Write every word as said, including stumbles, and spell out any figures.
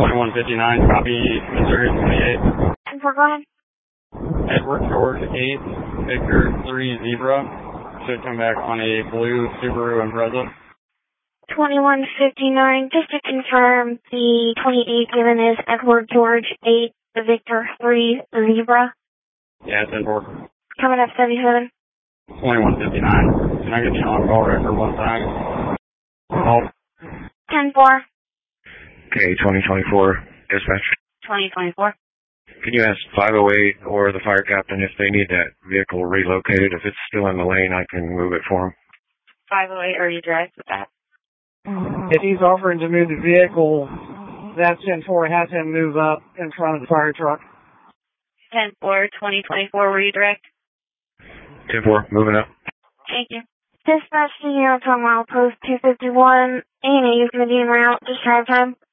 twenty-one fifty-nine, copy, Missouri twenty-eight. ten four, go ahead. Edward George eight, Victor three, Zebra. Should come back on a blue Subaru Impreza. twenty-one fifty-nine, just to confirm, the twenty-eight given is Edward George eight, Victor three, Zebra. Yeah, ten four. Coming up seventy-seven. twenty-one fifty-nine. Can I get you on call record one time? Oh. ten four. Okay, twenty twenty-four, dispatch. twenty twenty-four. Can you ask five oh eight or the fire captain if they need that vehicle relocated? If it's still in the lane, I can move it for them. five oh eight, are you direct with that? If he's offering to move the vehicle, that ten four has him move up in front of the fire truck. ten four, twenty twenty-four, were you direct? ten four, moving up. Thank you. Dispatch to Utah Mile Post two fifty-one. A and A is going to be en route. Just drive time.